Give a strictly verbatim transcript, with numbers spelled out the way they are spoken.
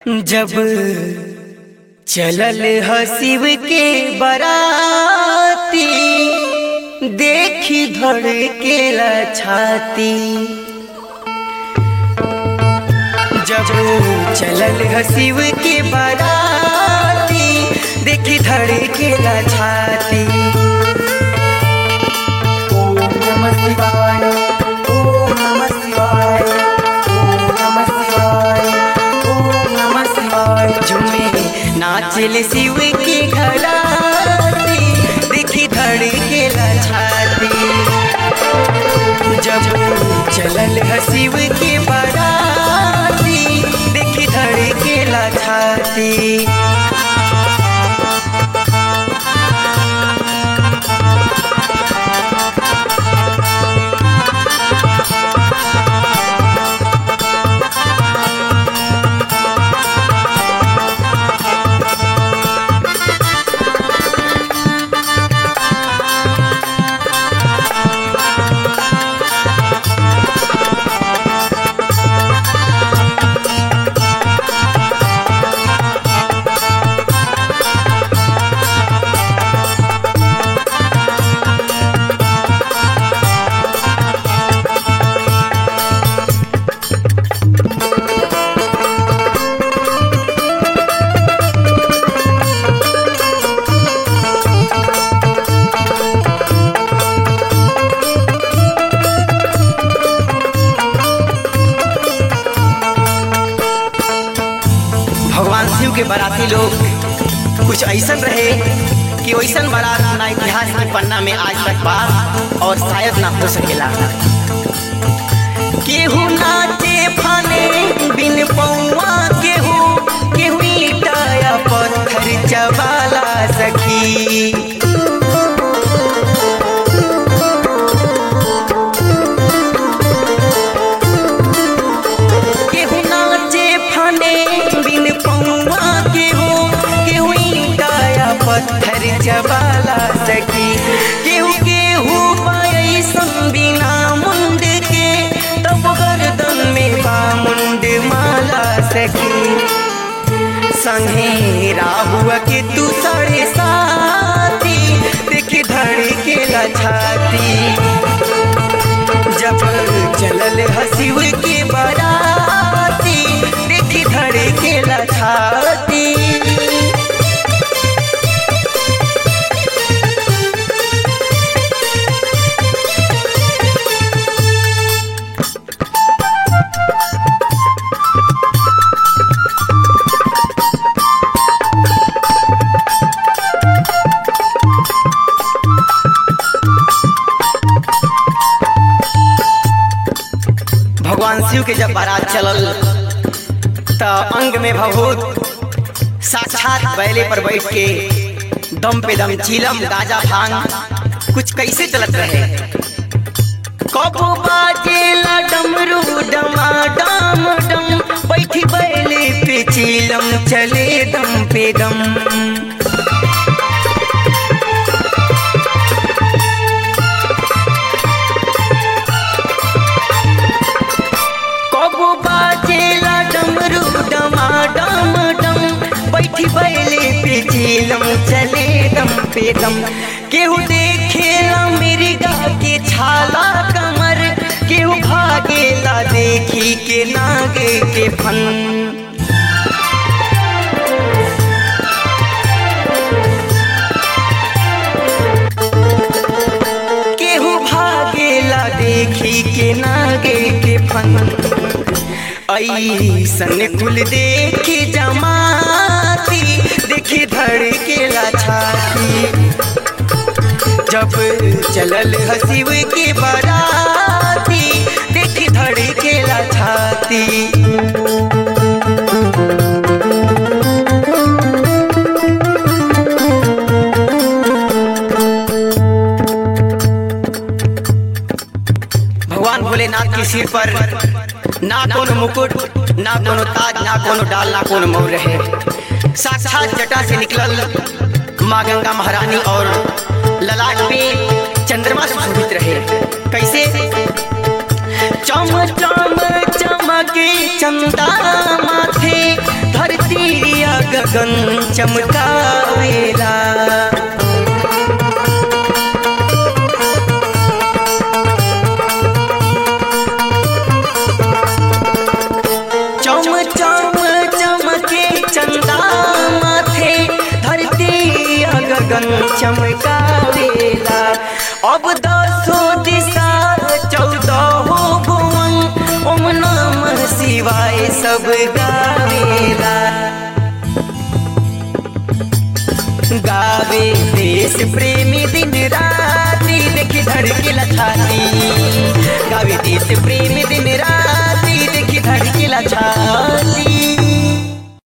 जब चलल ह शिव के बराती, देखी धड़केला छाती। जब चलल ह शिव के बराती, देखी धड़केला छाती। ओम नमः शिवाय, ओम नमः शिवाय, ओम नमः शिवाय, ओम नमः शिवाय। झूमे नाचल शिव की घराती, देखी धड़केला छाती। जब चलल ह शिव की बराती, देखी धड़केला छाती। भगवान शिव के बाराती लोग कुछ ऐसन रहे कि वैसन बारात ना इतिहास के पन्ना में आज तक बात और शायद ना हो सकेला। केहू नाचे फाने बिन पौआ, केहू केहू ईटा या पत्थर चबाला सखी। पत्थर चबाला सकी, केहू केहू पाई संबिना मुंड के, तब गर्दन में बामुंड माला सकी। संगे राहुआ के तू साढ़े साथी, देखी धड़केला छाती। जब चलल ह शिव के बराती, देखी धड़केला छाती। भगवान शिव के जब बारात चलल त अंग में भभूत साक्षात बैले पर बैठ के दम पे दम चीलम गाजा भांग कुछ कैसे चलत रहे। कबो बाजेला डमरू डमा डम डम, बैठी बैले पे चीलम चले दम पे दम। बैठी बैले पे चीलम चले दम पे दम। केहू देखेला मिर्गा के छाला कमर, केहू भागेला देखी के नागे के फन। केहू भागेला देखी के नागे के फन। ऐसन कुल देखी जमाती, देखी धड़केला छाती। जब चलल ह शिव के बराती, देखी धड़केला छाती। भगवान भोलेनाथ के सिर पर ना कोनो मुकुट, ना कोनो ताज, ना कोनो डाल, ना कोनो मोर रहे। साक्षात जटा से निकलल माँ गंगा महारानी और ललाट पे चंद्रमा सुशोभित रहे। कैसे? चम चम चमके चंदा माथे, धरती गगन चमकावेला। चम चम चमके चंदा माथे धरती गगन चमकावेला। अब दसो दिशा चौदह भुवन ओम नमः शिवाय सब गावेला। गावे देश प्रेमी दिन राती देखी धड़केला छाती। गावे देश प्रेमी दिन राती देखी धड़केला छाती।